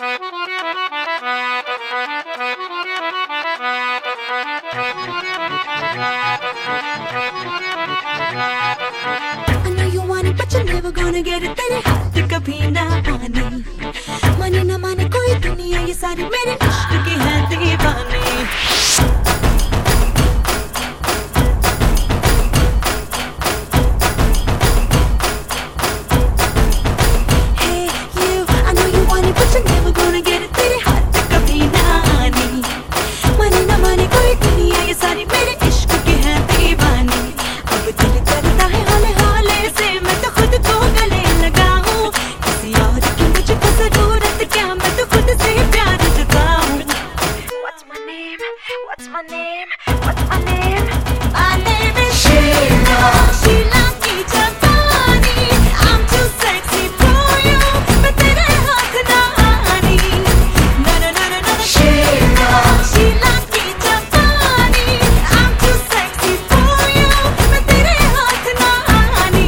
know you want it, but you're never gonna get it. तेरे हाथ कभी ना आने, माने ना माने कोई दुनिया, ये सारी मेरे इश्क की है दीवानी। What's my name? What's my name? My name is Sheila. Sheila की जवानी, I'm too sexy for you, मैं तेरे हाथ ना आनी। No no no no no Sheila. Sheila की जवानी, I'm too sexy for you, मैं तेरे हाथ ना आनी।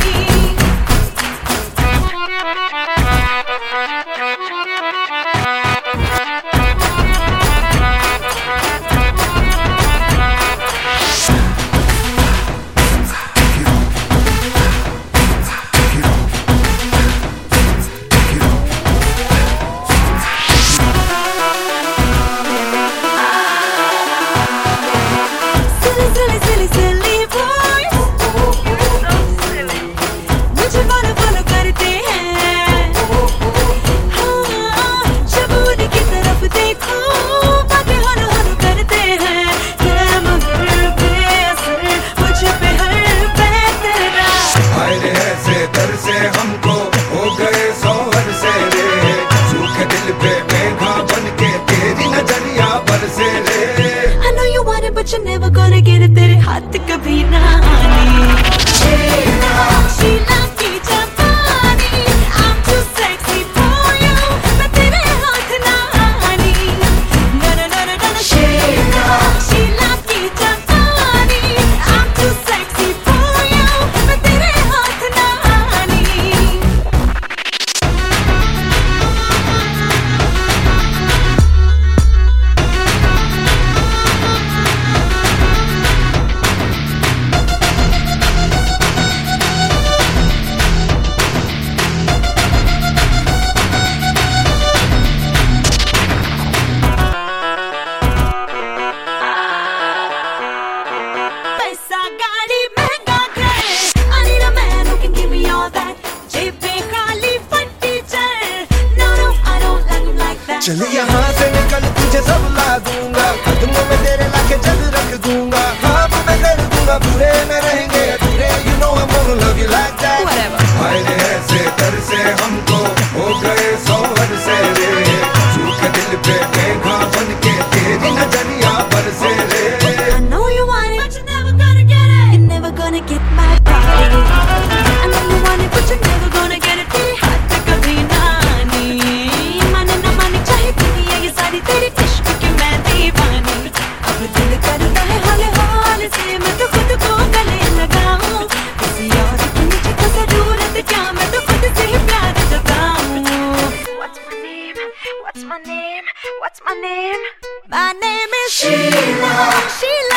But you're never gonna get it, तेरे हाथ कभी ना आने। Sheila, Sheila की जवानी, I'm too sexy for you, मैं तेरे हाथ ना आनी। No no no no no Sheila, Sheila की जवानी, I'm too sexy for you, मैं तेरे हाथ ना आनी। चल यहाँ से निकल, तुझे सब ला दूंगा, कदमों में तेरे लाके जग रख दूंगा, हाँ मैं कर दूंगा, पूरे में रहेंगे अधूरे, you know I'm gonna love you like that। फायदे ऐसे कर से हमको हो गए सोहर से रे, सूखे दिल पे मेघा बन के तेरी नजरिया बरसे रे। I know you want it, but you're never gonna get it, you're never gonna get my body। I know you want it, but you're never gonna get it, तेरे हाथ कभी ना आनी। माने ना माने चाहे दुनिया, ये सारी तेरी इश्क की मैं दीवानी। अब दिल करता है हौले हौले से मैं तो खुद को गले लगाऊं, किसी और की मुझे तो जरूरत क्या, मैं तो खुद से ही प्यार जताऊं। What's my name? What's my name? What's my name? My name is Sheila. Sheila